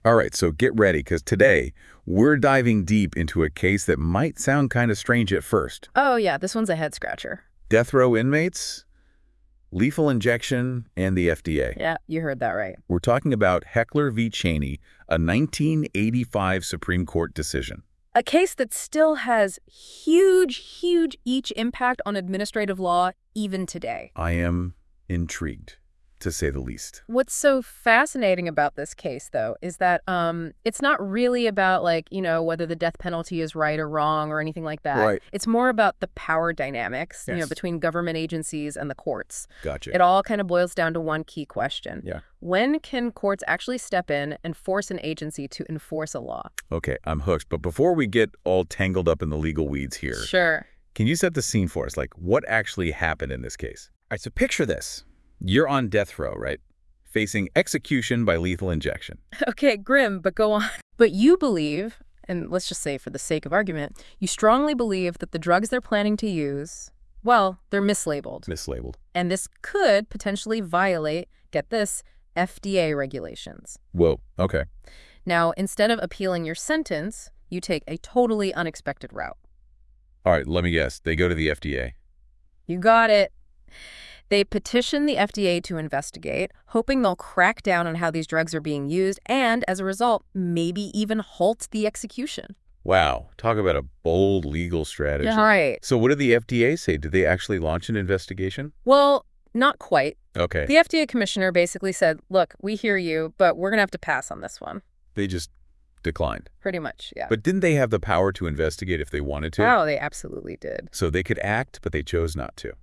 All right, so get ready, because today we're diving deep into a case that might sound kind of strange at first. Oh, yeah, this one's a head scratcher. Death row inmates, lethal injection, and the FDA. Yeah, you heard that right. We're talking about Heckler v. Cheney, a 1985 Supreme Court decision. A case that still has huge impact on administrative law even today. I am intrigued, to say the least. What's so fascinating about this case, though, is that it's not really about, whether the death penalty is right or wrong or anything like that. Right. It's more about the power dynamics, Yes. between government agencies and the courts. Gotcha. It all kind of boils down to one key question. Yeah. When can courts actually step in and force an agency to enforce a law? Okay, I'm hooked. But before we get all tangled up in the legal weeds here, Sure. can you set the scene for us? Like, what actually happened in this case? All right, so picture this. You're on death row, right? Facing execution by lethal injection. Okay, grim, but go on. But you believe, and let's just say for the sake of argument, you strongly believe that the drugs they're planning to use, well, they're mislabeled. Mislabeled. And this could potentially violate, get this, FDA regulations. Whoa, okay. Now, instead of appealing your sentence, you take a totally unexpected route. All right, let me guess. They go to the FDA. You got it. They petition the FDA to investigate, hoping they'll crack down on how these drugs are being used and, as a result, maybe even halt the execution. Wow, talk about a bold legal strategy. Yeah, right. So what did the FDA say? Did they actually launch an investigation? Well, not quite. Okay. The FDA commissioner basically said, look, we hear you, but we're going to have to pass on this one. They just declined. Pretty much, yeah. But didn't they have the power to investigate if they wanted to? Oh, they absolutely did. So they could act, but they chose not to.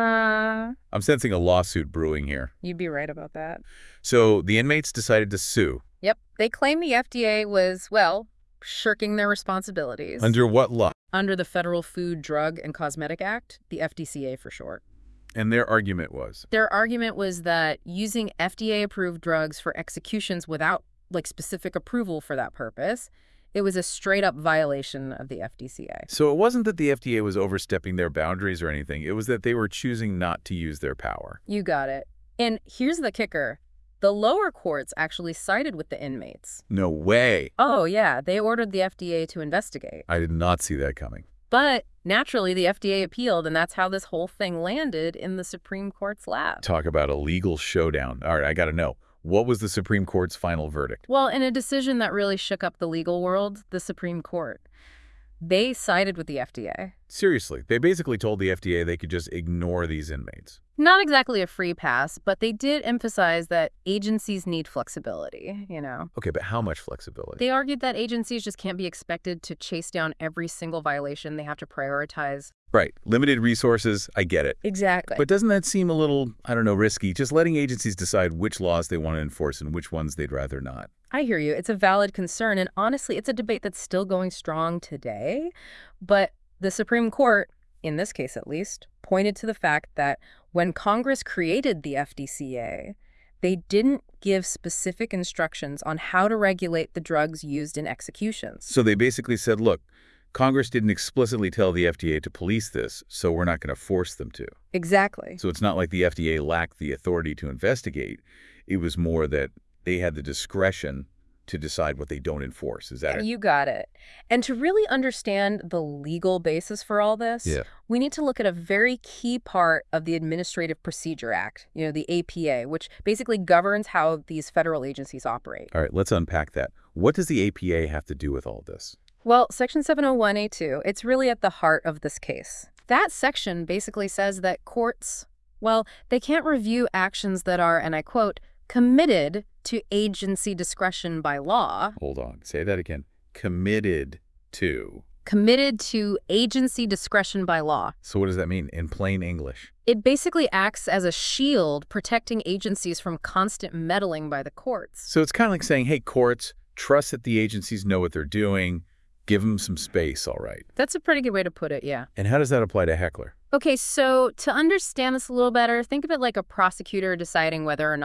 I'm sensing a lawsuit brewing here. You'd be right about that. So the inmates decided to sue. Yep. They claim the FDA was, well, shirking their responsibilities. Under what law? Under the Federal Food, Drug, and Cosmetic Act, the FDCA for short. And their argument was? Their argument was that using FDA-approved drugs for executions without, specific approval for that purpose, it was a straight-up violation of the FDCA. So it wasn't that the FDA was overstepping their boundaries or anything. It was that they were choosing not to use their power. You got it. And here's the kicker. The lower courts actually sided with the inmates. No way. Oh, yeah. They ordered the FDA to investigate. I did not see that coming. But naturally, the FDA appealed, and that's how this whole thing landed in the Supreme Court's lap. Talk about a legal showdown. All right, I got to know. What was the Supreme Court's final verdict? Well, in a decision that really shook up the legal world, the Supreme Court, they sided with the FDA. Seriously, they basically told the FDA they could just ignore these inmates. Not exactly a free pass, but they did emphasize that agencies need flexibility, Okay, but how much flexibility? They argued that agencies just can't be expected to chase down every single violation. They have to prioritize. Right. Limited resources, I get it. Exactly. But doesn't that seem a little, risky? Just letting agencies decide which laws they want to enforce and which ones they'd rather not. I hear you. It's a valid concern, and honestly, it's a debate that's still going strong today. But the Supreme Court, in this case at least, pointed to the fact that when Congress created the FDCA, they didn't give specific instructions on how to regulate the drugs used in executions. So they basically said, look, Congress didn't explicitly tell the FDA to police this, so we're not going to force them to. Exactly. So it's not like the FDA lacked the authority to investigate. It was more that they had the discretion to decide what they don't enforce. Is that it? You got it. And to really understand the legal basis for all this, we need to look at a very key part of the Administrative Procedure Act, the APA, which basically governs how these federal agencies operate. All right, let's unpack that. What does the APA have to do with all this? Well, Section 701A2, it's really at the heart of this case. That section basically says that courts, well, they can't review actions that are, and I quote, committed to agency discretion by law. Hold on. Say that again. Committed to. Committed to agency discretion by law. So what does that mean in plain English? It basically acts as a shield protecting agencies from constant meddling by the courts. So it's kind of like saying, hey, courts, trust that the agencies know what they're doing. Give them some space, all right. That's a pretty good way to put it, yeah. And how does that apply to Heckler? Okay, so to understand this a little better, think of it like a prosecutor deciding whether or not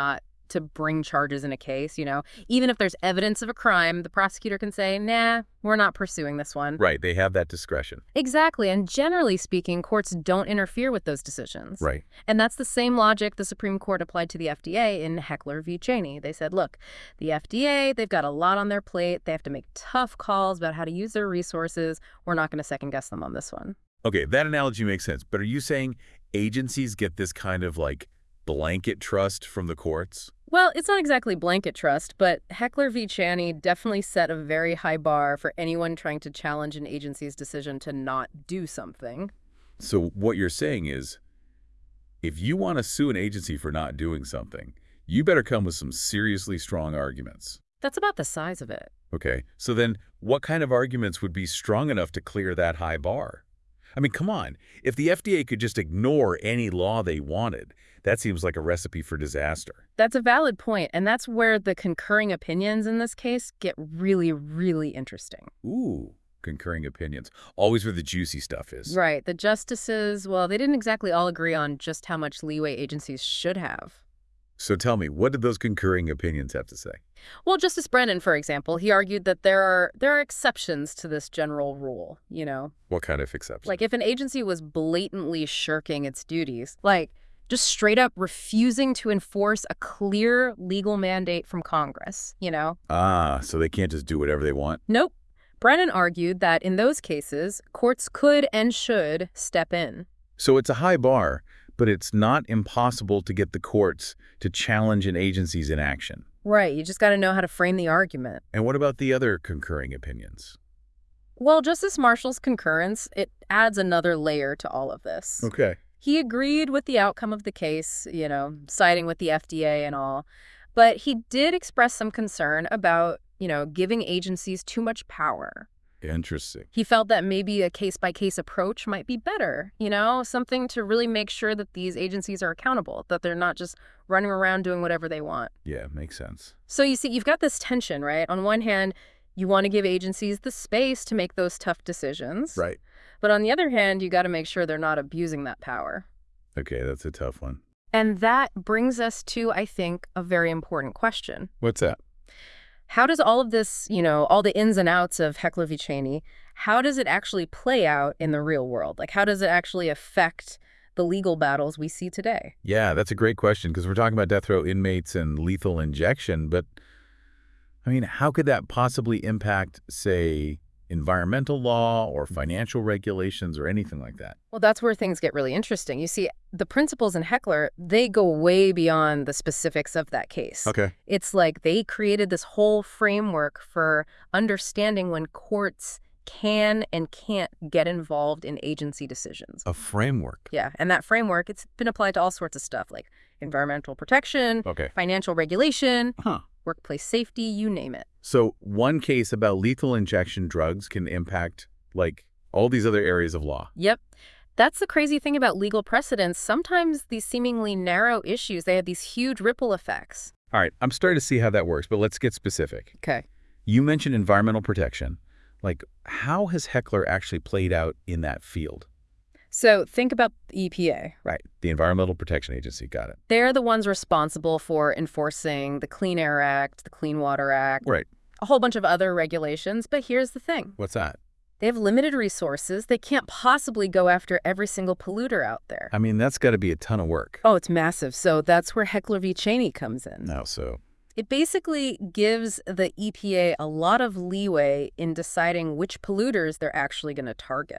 to bring charges in a case, Even if there's evidence of a crime, the prosecutor can say, nah, we're not pursuing this one. Right, they have that discretion. Exactly, and generally speaking, courts don't interfere with those decisions. Right. And that's the same logic the Supreme Court applied to the FDA in Heckler v. Cheney. They said, look, the FDA, they've got a lot on their plate. They have to make tough calls about how to use their resources. We're not going to second-guess them on this one. Okay, that analogy makes sense. But are you saying agencies get this kind of, like, blanket trust from the courts? Well, it's not exactly blanket trust, but Heckler v. Cheney definitely set a very high bar for anyone trying to challenge an agency's decision to not do something. So what you're saying is, if you want to sue an agency for not doing something, you better come with some seriously strong arguments. That's about the size of it. Okay, so then what kind of arguments would be strong enough to clear that high bar? I mean, come on. If the FDA could just ignore any law they wanted, that seems like a recipe for disaster. That's a valid point, and that's where the concurring opinions in this case get really, really interesting. Ooh, concurring opinions. Always where the juicy stuff is. Right. The justices, well, they didn't exactly all agree on just how much leeway agencies should have. So tell me, what did those concurring opinions have to say? Well, Justice Brennan, for example, he argued that there are exceptions to this general rule, What kind of exceptions? Like if an agency was blatantly shirking its duties, like just straight up refusing to enforce a clear legal mandate from Congress, Ah, so they can't just do whatever they want? Nope. Brennan argued that in those cases, courts could and should step in. So it's a high bar, but it's not impossible to get the courts to challenge an agency's inaction. Right. You just got to know how to frame the argument. And what about the other concurring opinions? Well, Justice Marshall's concurrence, it adds another layer to all of this. Okay. He agreed with the outcome of the case, siding with the FDA and all. But he did express some concern about, giving agencies too much power. Interesting. He felt that maybe a case-by-case approach might be better, something to really make sure that these agencies are accountable, that they're not just running around doing whatever they want. Yeah, makes sense. So you see, you've got this tension, right? On one hand, you want to give agencies the space to make those tough decisions. Right. But on the other hand, you got to make sure they're not abusing that power. Okay, that's a tough one. And that brings us to, I think, a very important question. What's that? How does all of this, all the ins and outs of Heckler v. Cheney, how does it actually play out in the real world? Like, how does it actually affect the legal battles we see today? Yeah, that's a great question because we're talking about death row inmates and lethal injection, but, I mean, how could that possibly impact, say, environmental law or financial regulations or anything like that? Well, that's where things get really interesting. You see, the principles in Heckler, they go way beyond the specifics of that case. Okay. It's like they created this whole framework for understanding when courts can and can't get involved in agency decisions. A framework. Yeah, and that framework, it's been applied to all sorts of stuff like environmental protection, financial regulation, workplace safety, you name it. So one case about lethal injection drugs can impact, like, all these other areas of law. Yep. That's the crazy thing about legal precedents. Sometimes these seemingly narrow issues, they have these huge ripple effects. All right, I'm starting to see how that works, but let's get specific. Okay. You mentioned environmental protection. Like, how has Heckler actually played out in that field? So think about the EPA. Right, the Environmental Protection Agency, got it. They're the ones responsible for enforcing the Clean Air Act, the Clean Water Act, Right. a whole bunch of other regulations. But here's the thing. What's that? They have limited resources. They can't possibly go after every single polluter out there. I mean, that's got to be a ton of work. Oh, it's massive. So that's where Heckler v. Cheney comes in. How so? It basically gives the EPA a lot of leeway in deciding which polluters they're actually going to target.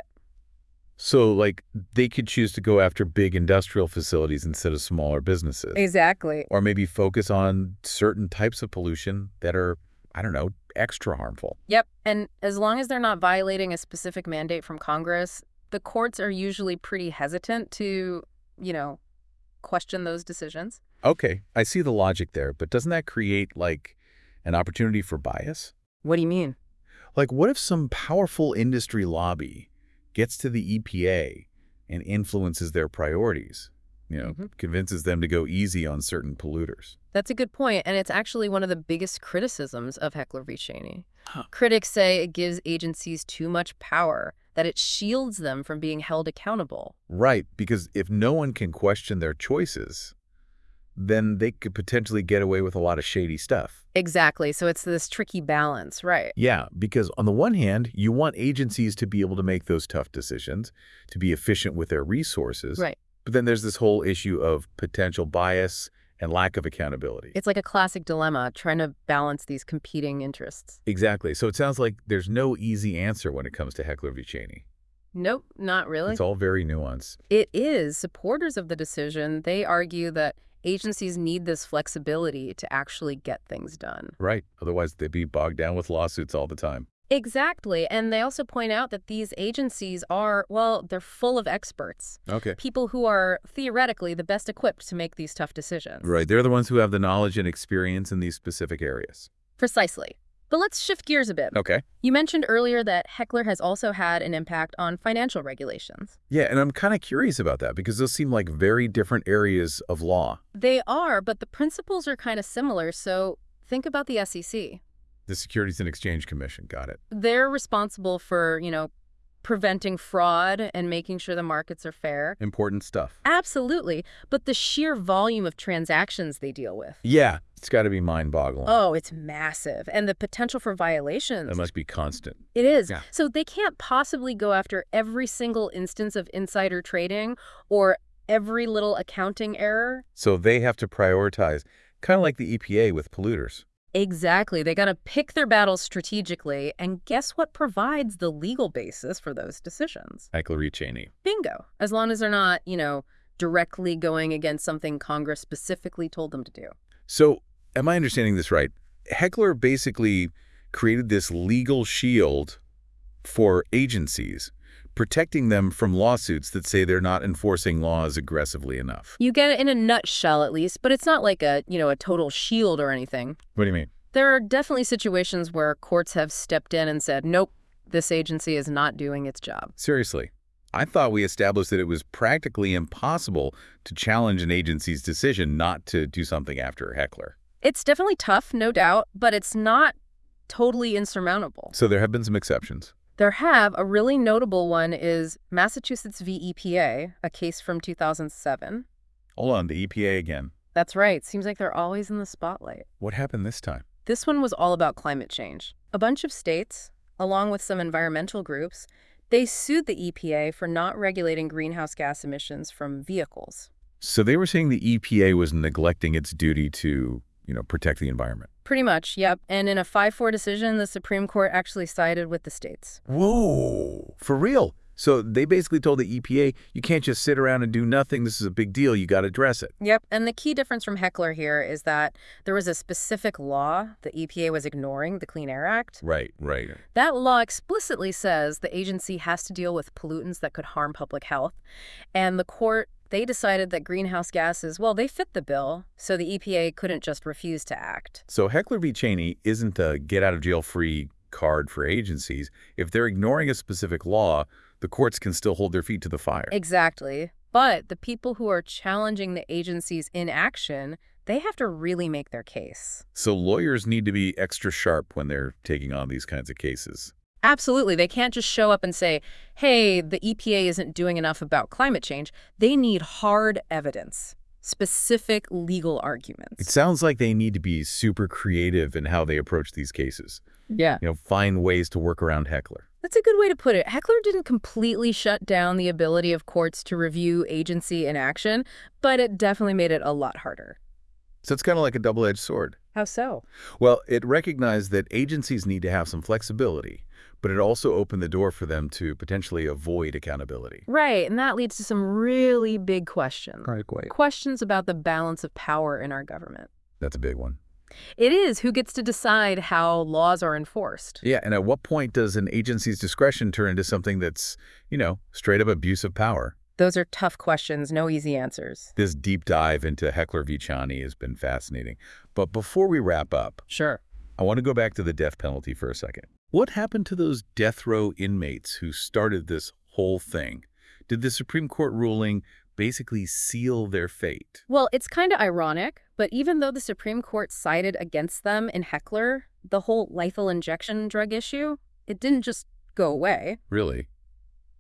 So, like, they could choose to go after big industrial facilities instead of smaller businesses. Exactly. Or maybe focus on certain types of pollution that are, I don't know, extra harmful. Yep. And as long as they're not violating a specific mandate from Congress, the courts are usually pretty hesitant to, question those decisions. Okay, I see the logic there, but doesn't that create, like, an opportunity for bias? What do you mean? Like, what if some powerful industry lobby gets to the EPA and influences their priorities, convinces them to go easy on certain polluters? That's a good point, and it's actually one of the biggest criticisms of Heckler v. Cheney. Critics say it gives agencies too much power, that it shields them from being held accountable. Right, because if no one can question their choices, then they could potentially get away with a lot of shady stuff. Exactly. So it's this tricky balance, right? Yeah, because on the one hand, you want agencies to be able to make those tough decisions, to be efficient with their resources. Right. But then there's this whole issue of potential bias and lack of accountability. It's like a classic dilemma, trying to balance these competing interests. Exactly. So it sounds like there's no easy answer when it comes to Heckler v. Cheney. Nope, not really. It's all very nuanced. It is. Supporters of the decision, they argue that agencies need this flexibility to actually get things done. Right. Otherwise, they'd be bogged down with lawsuits all the time. Exactly. And they also point out that these agencies are, well, they're full of experts. Okay. People who are theoretically the best equipped to make these tough decisions. Right. They're the ones who have the knowledge and experience in these specific areas. Precisely. But let's shift gears a bit. Okay. You mentioned earlier that Heckler has also had an impact on financial regulations. Yeah, and I'm kind of curious about that because those seem like very different areas of law. They are, but the principles are kind of similar, so think about the SEC. The Securities and Exchange Commission, got it. They're responsible for, preventing fraud and making sure the markets are fair. Important stuff. Absolutely. But the sheer volume of transactions they deal with. Yeah, it's got to be mind-boggling. Oh, it's massive. And the potential for violations. That must be constant. It is. Yeah. So they can't possibly go after every single instance of insider trading or every little accounting error. So they have to prioritize, kind of like the EPA with polluters. Exactly. They got to pick their battles strategically, and guess what provides the legal basis for those decisions? Heckler v. Cheney. Bingo. As long as they're not, directly going against something Congress specifically told them to do. So, am I understanding this right? Heckler basically created this legal shield for agencies, protecting them from lawsuits that say they're not enforcing laws aggressively enough. You get it in a nutshell, at least, but it's not like a total shield or anything. What do you mean? There are definitely situations where courts have stepped in and said, nope, this agency is not doing its job. Seriously. I thought we established that it was practically impossible to challenge an agency's decision not to do something after Heckler. It's definitely tough, no doubt, but it's not totally insurmountable. So there have been some exceptions. There have. A really notable one is Massachusetts v. EPA, a case from 2007. Hold on, the EPA again. That's right. Seems like they're always in the spotlight. What happened this time? This one was all about climate change. A bunch of states, along with some environmental groups, they sued the EPA for not regulating greenhouse gas emissions from vehicles. So they were saying the EPA was neglecting its duty to, protect the environment. Pretty much, yep. And in a 5-4 decision, the Supreme Court actually sided with the states. Whoa, for real? So they basically told the EPA, you can't just sit around and do nothing. This is a big deal. You got to address it. Yep. And the key difference from Heckler here is that there was a specific law the EPA was ignoring, the Clean Air Act. Right. That law explicitly says the agency has to deal with pollutants that could harm public health. And the court, they decided that greenhouse gases, well, they fit the bill, so the EPA couldn't just refuse to act. So Heckler v. Cheney isn't a get-out-of-jail-free card for agencies. If they're ignoring a specific law, the courts can still hold their feet to the fire. Exactly. But the people who are challenging the agency's inaction, they have to really make their case. So lawyers need to be extra sharp when they're taking on these kinds of cases. Absolutely. They can't just show up and say, hey, the EPA isn't doing enough about climate change. They need hard evidence, specific legal arguments. It sounds like they need to be super creative in how they approach these cases. Yeah. Find ways to work around Heckler. That's a good way to put it. Heckler didn't completely shut down the ability of courts to review agency inaction, but it definitely made it a lot harder. So it's kind of like a double-edged sword. How so? Well, it recognized that agencies need to have some flexibility, but it also opened the door for them to potentially avoid accountability. Right, and that leads to some really big questions. Right. Questions about the balance of power in our government. That's a big one. It is. Who gets to decide how laws are enforced? Yeah, and at what point does an agency's discretion turn into something that's, straight up abuse of power? Those are tough questions, no easy answers. This deep dive into Heckler v. Cheney has been fascinating. But before we wrap up, Sure. I want to go back to the death penalty for a second. What happened to those death row inmates who started this whole thing? Did the Supreme Court ruling basically seal their fate? Well, it's kind of ironic, but even though the Supreme Court sided against them in Heckler, the whole lethal injection drug issue, it didn't just go away. Really?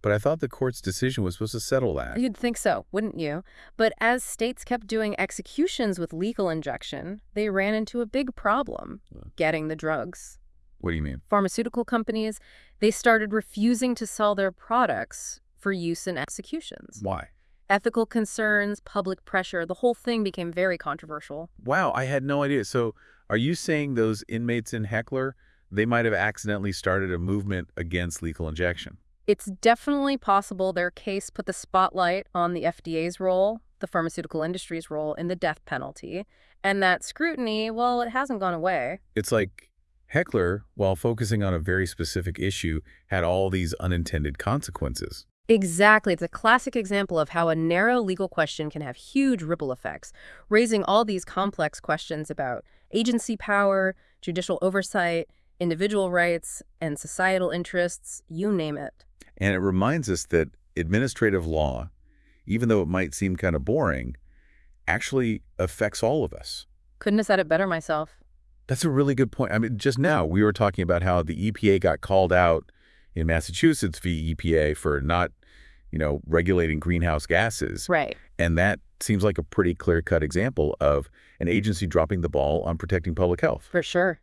But I thought the court's decision was supposed to settle that. You'd think so, wouldn't you? But as states kept doing executions with lethal injection, they ran into a big problem getting the drugs. What do you mean? Pharmaceutical companies, they started refusing to sell their products for use in executions. Why? Ethical concerns, public pressure, the whole thing became very controversial. Wow, I had no idea. So are you saying those inmates in Heckler, they might have accidentally started a movement against lethal injection? It's definitely possible their case put the spotlight on the FDA's role, the pharmaceutical industry's role in the death penalty, and that scrutiny, well, it hasn't gone away. It's like Heckler, while focusing on a very specific issue, had all these unintended consequences. Exactly. It's a classic example of how a narrow legal question can have huge ripple effects, raising all these complex questions about agency power, judicial oversight, individual rights, and societal interests, you name it. And it reminds us that administrative law, even though it might seem kind of boring, actually affects all of us. Couldn't have said it better myself. That's a really good point. I mean, just now we were talking about how the EPA got called out in Massachusetts v. EPA for not, regulating greenhouse gases. Right. And that seems like a pretty clear-cut example of an agency dropping the ball on protecting public health. For sure.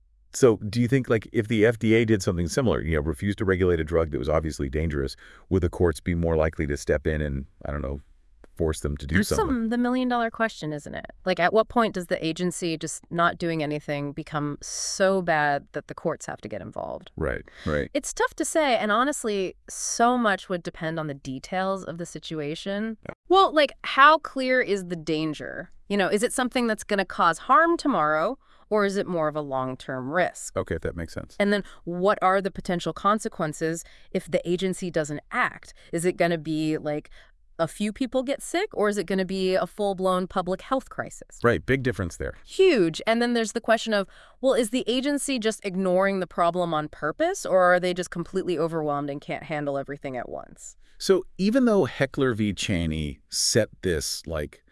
So do you think, if the FDA did something similar, refused to regulate a drug that was obviously dangerous, would the courts be more likely to step in and, force them to do something? The million-dollar question, isn't it? At what point does the agency just not doing anything become so bad that the courts have to get involved? Right. It's tough to say, and honestly, so much would depend on the details of the situation. Well, how clear is the danger? Is it something that's going to cause harm tomorrow, or is it more of a long-term risk? Okay, that makes sense. And then what are the potential consequences if the agency doesn't act? Is it going to be a few people get sick, or is it going to be a full-blown public health crisis? Right, big difference there. Huge. And then there's the question of, well, is the agency just ignoring the problem on purpose, or are they just completely overwhelmed and can't handle everything at once? So even though Heckler v. Cheney set this,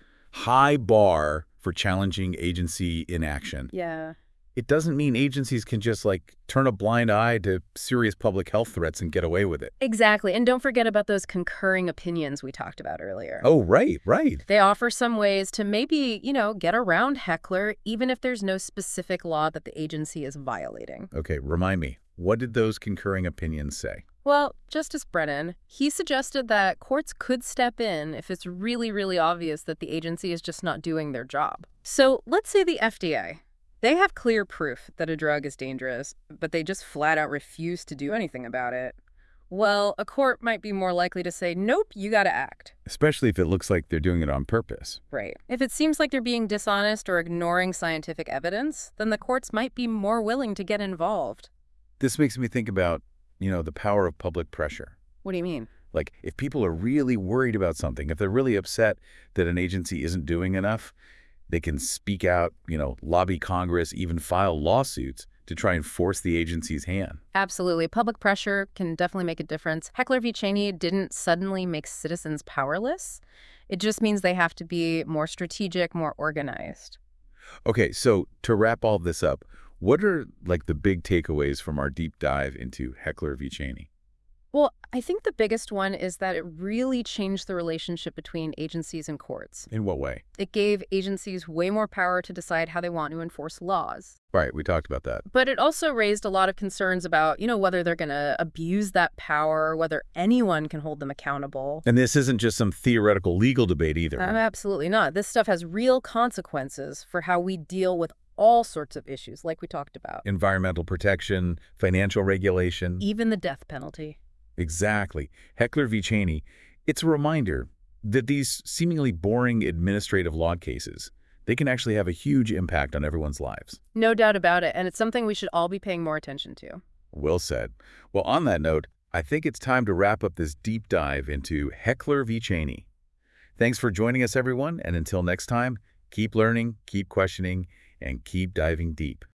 high bar for challenging agency inaction, Yeah. it doesn't mean agencies can just, turn a blind eye to serious public health threats and get away with it. Exactly. And don't forget about those concurring opinions we talked about earlier. Oh, right. They offer some ways to maybe, get around Heckler, even if there's no specific law that the agency is violating. Okay, remind me. What did those concurring opinions say? Well, Justice Brennan, he suggested that courts could step in if it's really, really obvious that the agency is just not doing their job. So let's say the FDA. They have clear proof that a drug is dangerous, but they just flat out refuse to do anything about it. Well, a court might be more likely to say, nope, you got to act. Especially if it looks like they're doing it on purpose. Right. If it seems like they're being dishonest or ignoring scientific evidence, then the courts might be more willing to get involved. This makes me think about, the power of public pressure. What do you mean? If people are really worried about something, if they're really upset that an agency isn't doing enough, they can speak out, lobby Congress, even file lawsuits to try and force the agency's hand. Absolutely. Public pressure can definitely make a difference. Heckler v. Cheney didn't suddenly make citizens powerless. It just means they have to be more strategic, more organized. Okay, so to wrap all this up, what are, the big takeaways from our deep dive into Heckler v. Cheney? Well, I think the biggest one is that it really changed the relationship between agencies and courts. In what way? It gave agencies way more power to decide how they want to enforce laws. Right, we talked about that. But it also raised a lot of concerns about, whether they're going to abuse that power, whether anyone can hold them accountable. And this isn't just some theoretical legal debate either. Absolutely not. This stuff has real consequences for how we deal with all sorts of issues, like we talked about. Environmental protection, financial regulation. Even the death penalty. Exactly. Heckler v. Cheney, it's a reminder that these seemingly boring administrative law cases, they can actually have a huge impact on everyone's lives. No doubt about it, and it's something we should all be paying more attention to. Well said. Well, on that note, I think it's time to wrap up this deep dive into Heckler v. Cheney. Thanks for joining us, everyone, and until next time, keep learning, keep questioning, and keep diving deep.